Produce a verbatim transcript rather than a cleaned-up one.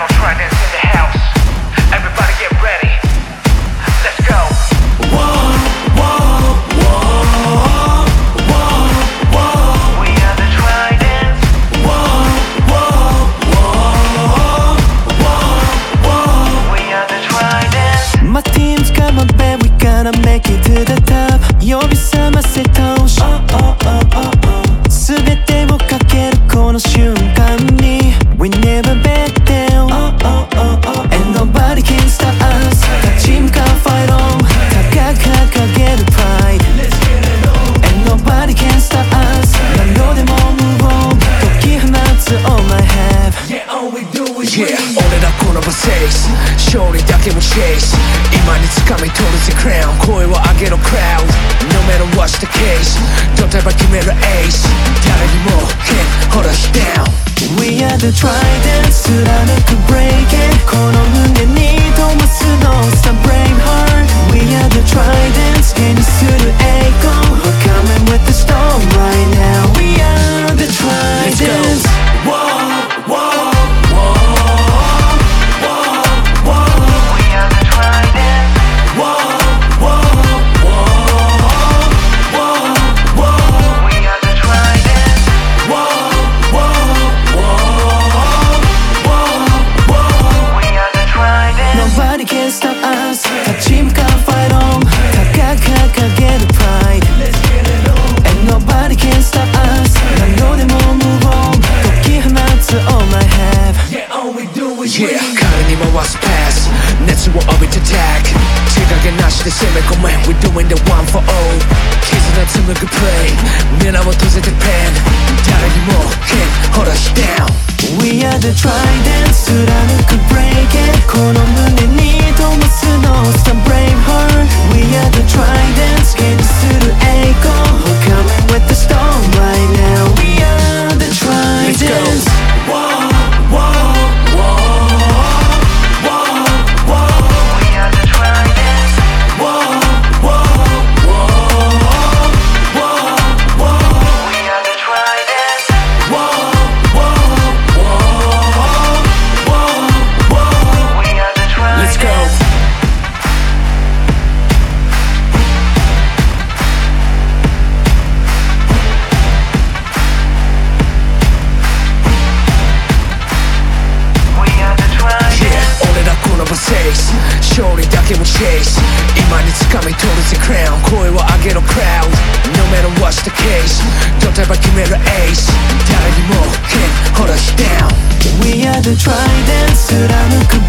Final Tridents in the house. Everybody get ready. Let's go. Whoa, whoa, whoa, whoa, whoa. We are the Tridents. Whoa, whoa, whoa, whoa, whoa. We are the Tridents. My team's got my back, we gonna make it to the top. 呼び覚ませたオシャン、oh, oh, oh, oh. 全てをかけるこの瞬間に We never back down, oh, oh, oh, oh. And nobody can stop us. 立ち向かう fight on 高く掲げる pride. And nobody can stop us. 何度でも move on 解き放つ all I have. Yeah, all we do is Yeah, win. 俺らこの場 chase 勝利だけを chase 今に掴み取る the crown 声を上げろ crowd No matter what's the case 例えば決める ace 誰にも can't hold us down We are the Tridents 貫く break it この胸に灯す Don't stop brave heart We are the Tridents 手にする栄光 We're coming with the storm right now We are the Let's go Tridents Whoa, whoa, whoa, whoa, whoa. We are the Tridents. Whoa, whoa, whoa, whoa, whoa. We are the Tridents. Whoa, whoa, whoa, whoa, whoa. We are the Tridents. Nobody can stop us 立ち向かう fight on 高く掲げる pride And nobody can stop us 何度でも move on 解き放つ all I have Yeah, all we do is Yeah, win. 彼に回す pass 熱を浴びて tag 手加減なしで攻め込め We're doing the one for all 絆紡ぐ play 狙を閉じて pen 誰にも can't hold us down We are the Tridents 貫く break it この胸に灯す No stop brave heart We are the Tridents 手にする栄光 We're coming with the storm right now We are the Let's go Tridents Whoa, whoa, whoa, whoa, whoa. We are the Tridents. Whoa, whoa, whoa, whoa, whoa. We are the Tridents. Whoa, whoa, whoa, whoa, whoa. We are the Tridents. Let's go We are the Tridents. Yeah, 俺らこの場 chase 勝利だけを chase 今に掴み取る the crown 声を上げろ crowd No matter what's the case 例えば決める ace 誰にも can't hold us down We are the Tridents 貫く